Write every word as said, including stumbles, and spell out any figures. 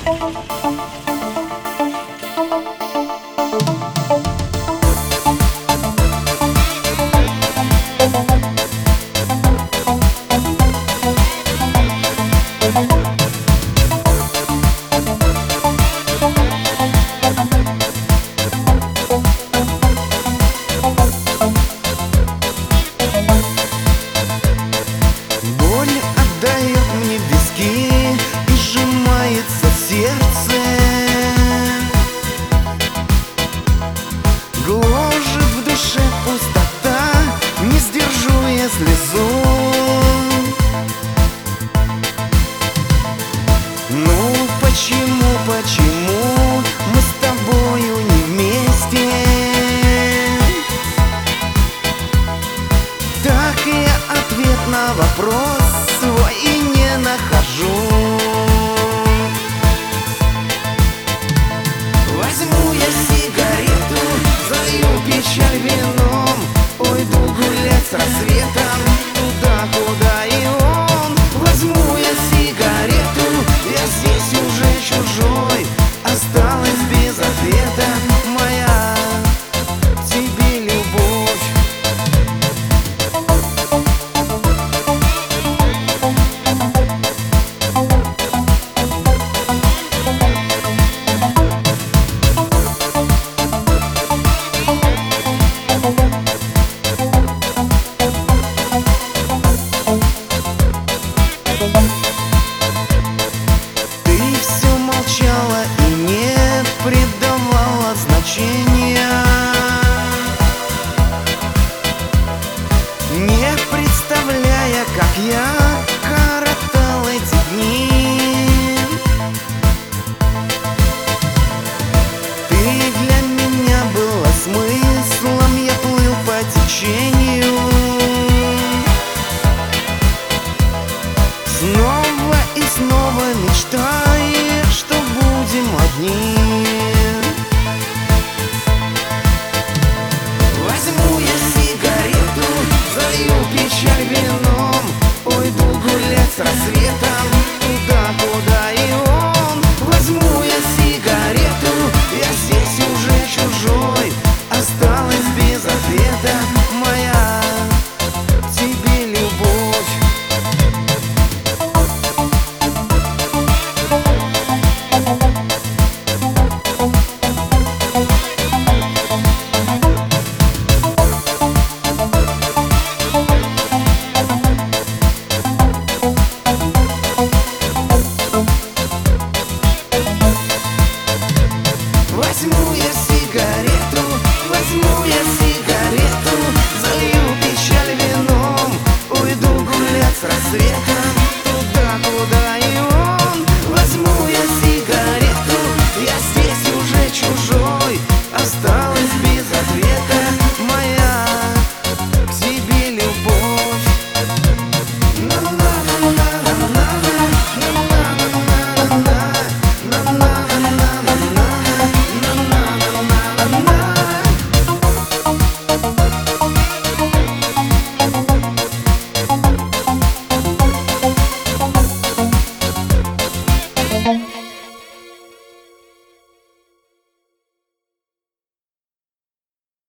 Сердце гложет в душе пустота, не сдержу я слезу. Ну почему, почему мы с тобою не вместе? Так я ответ на вопрос свой и не нахожу. Возьму я сигарету, залью печаль вином, уйду гулять с рассветом туда, куда и он. Возьму я сигарету, я здесь уже чужой, осталась без ответа моя к тебе любовь. Ты все молчала и не придавала значения.